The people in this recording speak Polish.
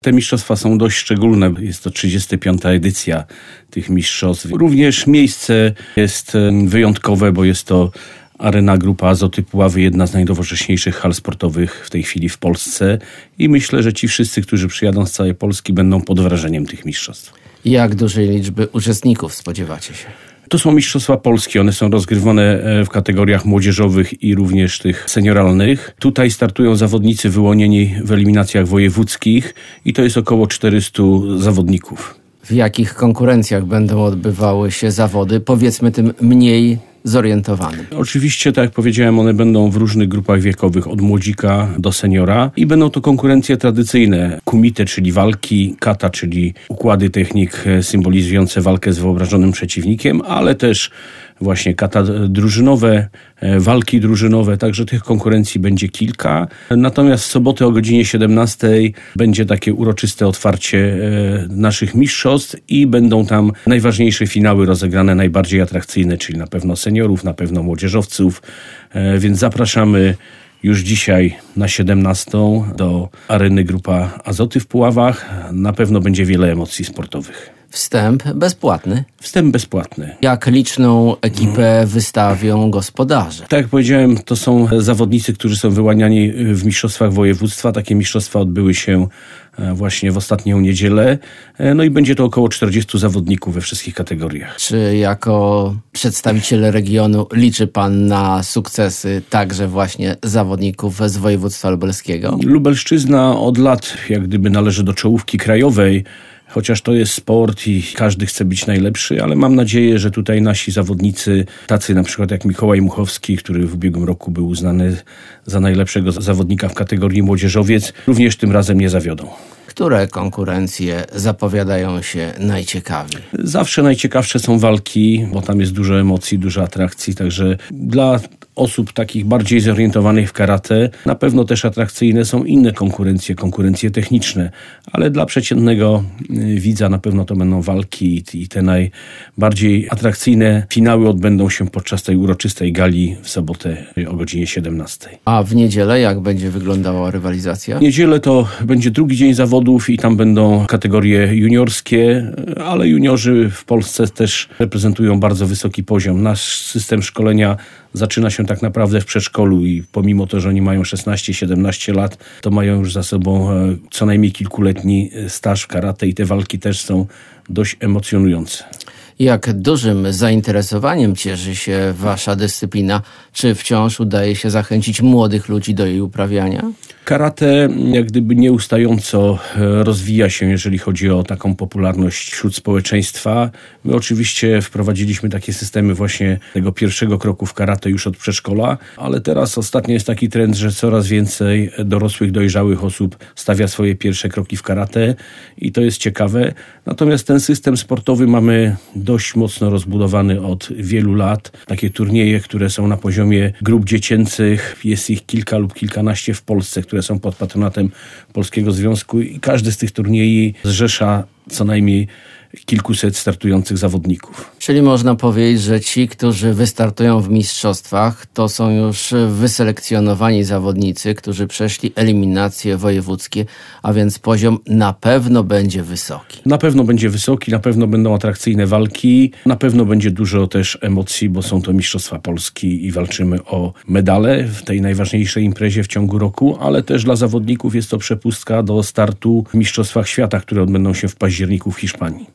Te mistrzostwa są dość szczególne. Jest to 35. edycja tych mistrzostw. Również miejsce jest wyjątkowe, bo jest to Arena Grupa Azoty Puławy, jedna z najnowocześniejszych hal sportowych w tej chwili w Polsce. I myślę, że ci wszyscy, którzy przyjadą z całej Polski, będą pod wrażeniem tych mistrzostw. Jak dużej liczby uczestników spodziewacie się? To są mistrzostwa polskie. One są rozgrywane w kategoriach młodzieżowych i również tych senioralnych. Tutaj startują zawodnicy wyłonieni w eliminacjach wojewódzkich i to jest około 400 zawodników. W jakich konkurencjach będą odbywały się zawody, powiedzmy tym mniej zorientowanym? Oczywiście, tak jak powiedziałem, one będą w różnych grupach wiekowych, od młodzika do seniora i będą to konkurencje tradycyjne. Kumite, czyli walki, kata, czyli układy technik symbolizujące walkę z wyobrażonym przeciwnikiem, ale też właśnie kata drużynowe, walki drużynowe, także tych konkurencji będzie kilka. Natomiast w sobotę o godzinie 17 będzie takie uroczyste otwarcie naszych mistrzostw i będą tam najważniejsze finały rozegrane, najbardziej atrakcyjne, czyli na pewno seniorów, na pewno młodzieżowców, więc zapraszamy już dzisiaj na 17 do Areny Grupa Azoty w Puławach. Na pewno będzie wiele emocji sportowych. Wstęp bezpłatny? Wstęp bezpłatny. Jak liczną ekipę wystawią gospodarze? Tak jak powiedziałem, to są zawodnicy, którzy są wyłaniani w mistrzostwach województwa. Takie mistrzostwa odbyły się właśnie w ostatnią niedzielę. No i będzie to około 40 zawodników we wszystkich kategoriach. Czy jako przedstawiciel regionu liczy pan na sukcesy także właśnie zawodników z województwa lubelskiego? Lubelszczyzna od lat jak gdyby należy do czołówki krajowej. Chociaż to jest sport i każdy chce być najlepszy, ale mam nadzieję, że tutaj nasi zawodnicy, tacy na przykład jak Mikołaj Muchowski, który w ubiegłym roku był uznany za najlepszego zawodnika w kategorii młodzieżowiec, również tym razem nie zawiodą. Które konkurencje zapowiadają się najciekawiej? Zawsze najciekawsze są walki, bo tam jest dużo emocji, dużo atrakcji, także dla osób takich bardziej zorientowanych w karate na pewno też atrakcyjne są inne konkurencje techniczne, ale dla przeciętnego widza na pewno to będą walki i te najbardziej atrakcyjne finały odbędą się podczas tej uroczystej gali w sobotę o godzinie 17. A w niedzielę jak będzie wyglądała rywalizacja? W niedzielę to będzie drugi dzień zawodów i tam będą kategorie juniorskie, ale juniorzy w Polsce też reprezentują bardzo wysoki poziom. Nasz system szkolenia zaczyna się tak naprawdę w przedszkolu i pomimo to, że oni mają 16-17 lat, to mają już za sobą co najmniej kilkuletni staż w karate i te walki też są dość emocjonujące. Jak dużym zainteresowaniem cieszy się wasza dyscyplina? Czy wciąż udaje się zachęcić młodych ludzi do jej uprawiania? Karate jak gdyby nieustająco rozwija się, jeżeli chodzi o taką popularność wśród społeczeństwa. My oczywiście wprowadziliśmy takie systemy właśnie tego pierwszego kroku w karate już od przedszkola, ale teraz ostatnio jest taki trend, że coraz więcej dorosłych, dojrzałych osób stawia swoje pierwsze kroki w karate i to jest ciekawe. Natomiast ten system sportowy mamy dość mocno rozbudowany od wielu lat. Takie turnieje, które są na poziomie grup dziecięcych, jest ich kilka lub kilkanaście w Polsce, które są pod patronatem Polskiego Związku i każdy z tych turniejów zrzesza co najmniej kilkuset startujących zawodników. Czyli można powiedzieć, że ci, którzy wystartują w mistrzostwach, to są już wyselekcjonowani zawodnicy, którzy przeszli eliminacje wojewódzkie, a więc poziom na pewno będzie wysoki. Na pewno będzie wysoki, na pewno będą atrakcyjne walki, na pewno będzie dużo też emocji, bo są to mistrzostwa Polski i walczymy o medale w tej najważniejszej imprezie w ciągu roku, ale też dla zawodników jest to przepustka do startu w mistrzostwach świata, które odbędą się w październiku w Hiszpanii.